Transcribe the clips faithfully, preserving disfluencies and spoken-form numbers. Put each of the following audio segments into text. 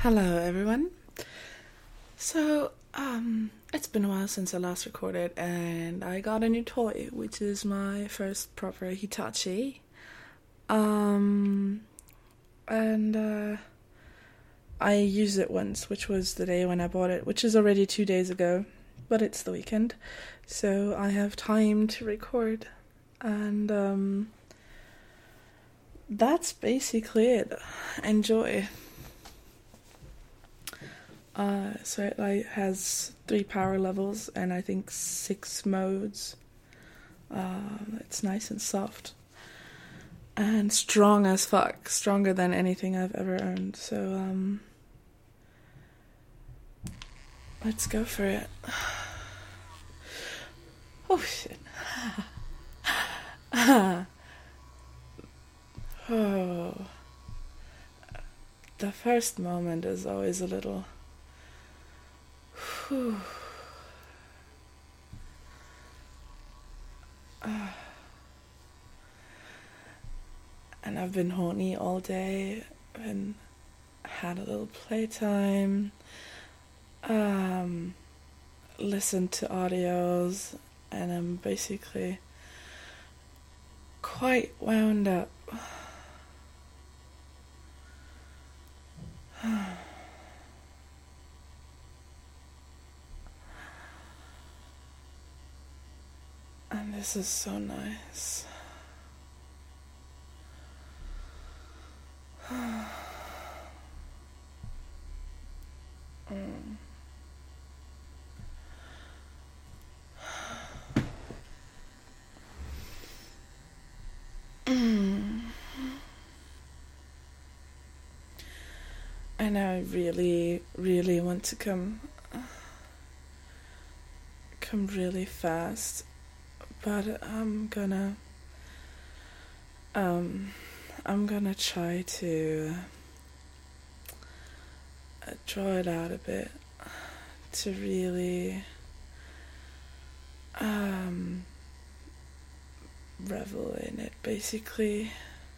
Hello, everyone. So, um, it's been a while since I last recorded, and I got a new toy, which is my first proper Hitachi. Um, and, uh, I used it once, which was the day when I bought it, which is already two days ago, but it's the weekend, so I have time to record, and, um, that's basically it. Enjoy. Uh, so it like has three power levels and I think six modes. Uh, it's nice and soft and strong as fuck, stronger than anything I've ever owned. So um, let's go for it. Oh shit. Oh, the first moment is always a little. Whew. Uh, and I've been horny all day and had a little playtime, um, listened to audios, and I'm basically quite wound up. And this is so nice. mm. And I really, really want to come, come really fast, but I'm gonna, um, I'm gonna try to uh, draw it out a bit to really, um, revel in it, basically.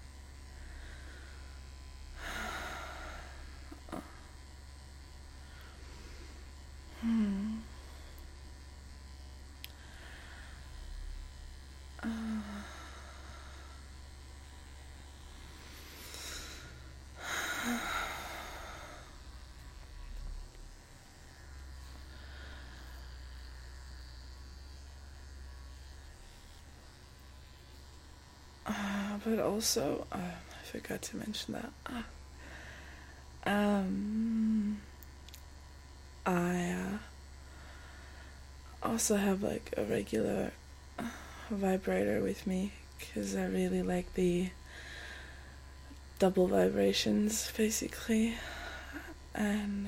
Hmm. Uh. Uh, but also, uh, I forgot to mention that. Uh, um, I uh, also have like a regular uh, vibrator with me because I really like the double vibrations, basically, and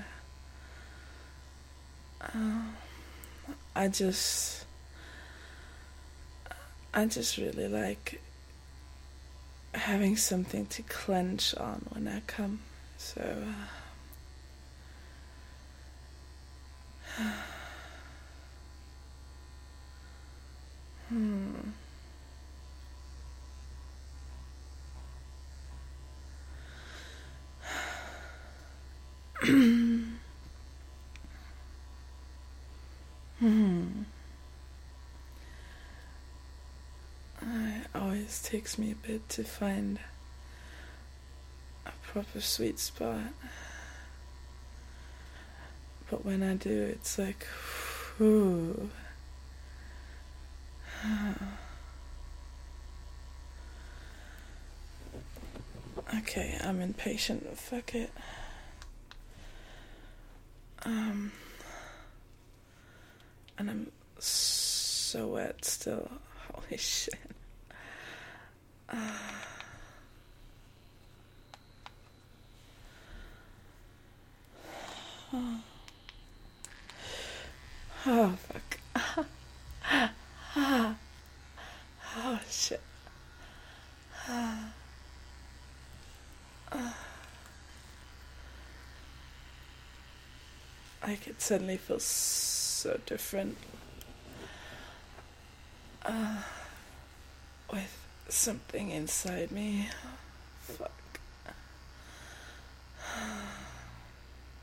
uh, I just, I just really like having something to clench on when I come. So. Uh, Hmm. hmm. It always takes me a bit to find a proper sweet spot. But when I do, it's like, whew. Okay, I'm impatient. Fuck it. Um, and I'm so wet still. Holy shit. Uh, oh. Oh, fuck. Oh, shit. I could suddenly feel so different uh, with something inside me. Fuck.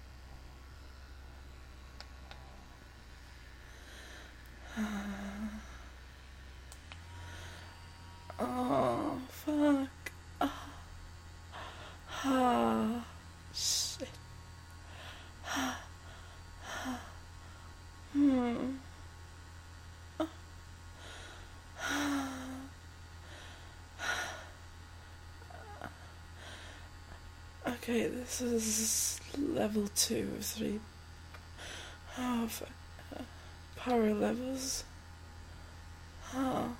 Okay, this is level two of three. Oh, fuck. Power levels. Oh.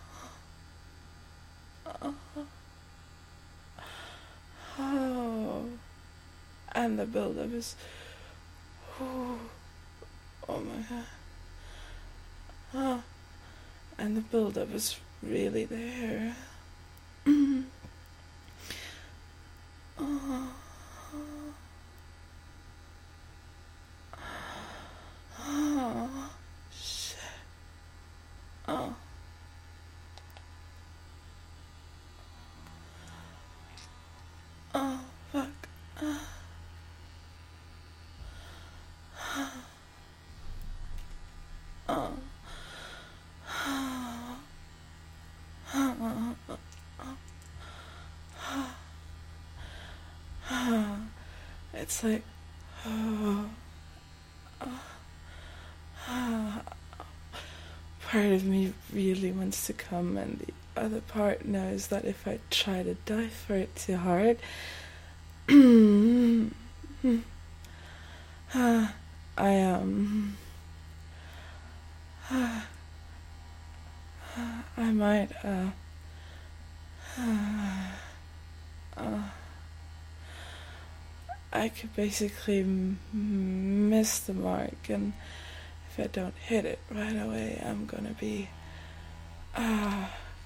Oh. Oh. And the build-up is... Oh, oh my god. Oh. And the build-up is really there. Oh. Oh. Shit. Oh. Oh, fuck. Uh. Oh. It's like, oh, oh, part of me really wants to come, and the other part knows that if I try to dive for it too hard, I um, I might uh, uh I could basically m- miss the mark, and if I don't hit it right away, I'm gonna be, uh,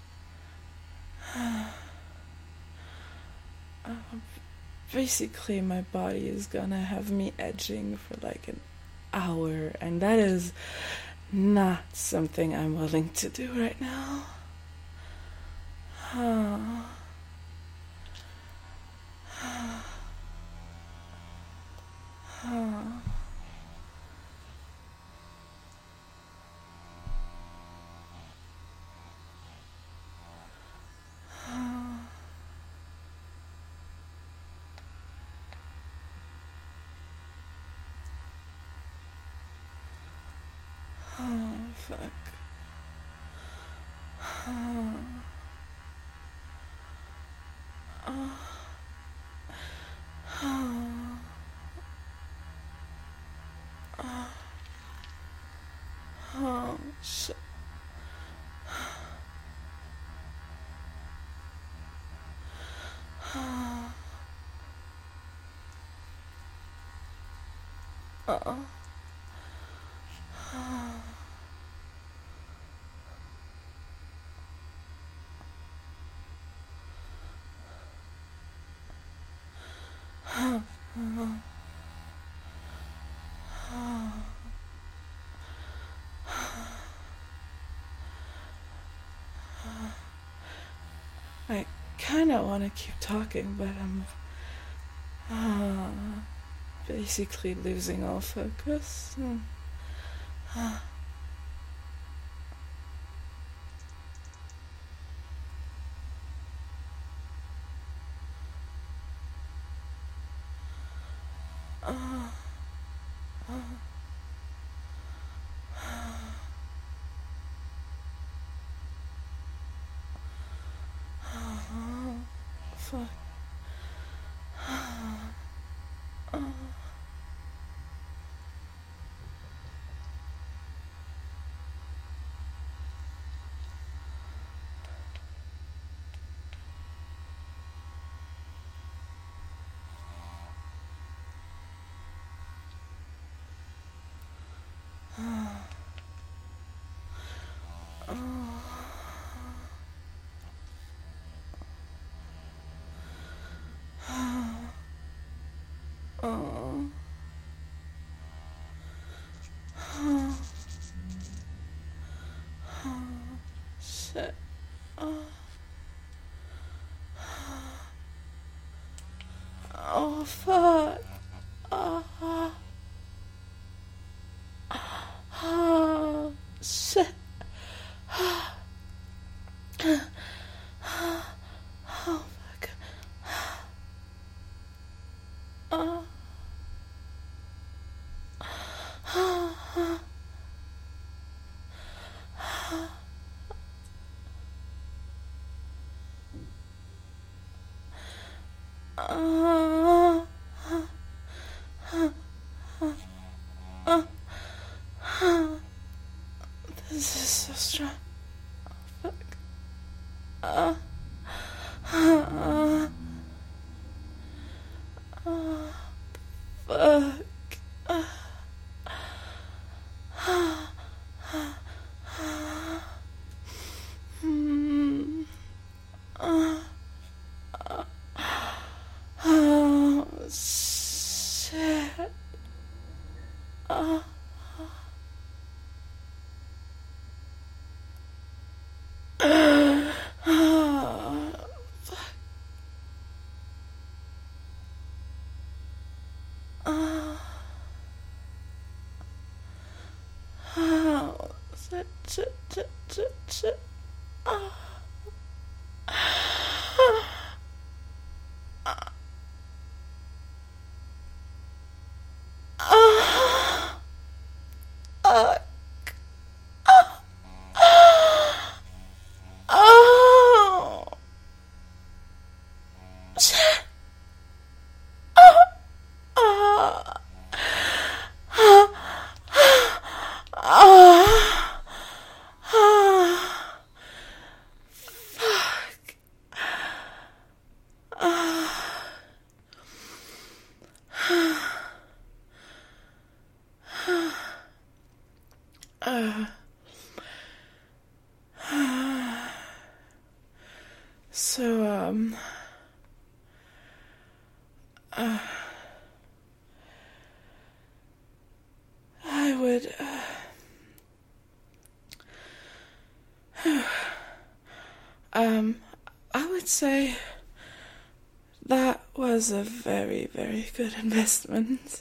uh, uh, basically my body is gonna have me edging for like an hour, and that is not something I'm willing to do right now. Uh, uh, uh. Oh, fuck. Oh. Oh. Oh. Oh. Oh, shit. Oh. Oh. I kind of want to keep talking, but I'm uh, basically losing all focus. Mm. Uh. Uh. Uh. Oh, fuck. Oh. Oh. Oh. Oh. Shit. Oh. Oh, fuck. Oh. Oh. This is so strong. Oh, fuck. Uh, uh, uh, fuck. Uh, hmm. Uh, uh, oh, shit. Uh, oh, fuck. Uh, oh, shit, shit, shit, shit, shit. Uh, uh, uh, oh, shit. Oh, oh, oh, oh, oh, fuck. Oh, uh, so, um, uh, I would, uh, um, I would say that was a very, very good investment.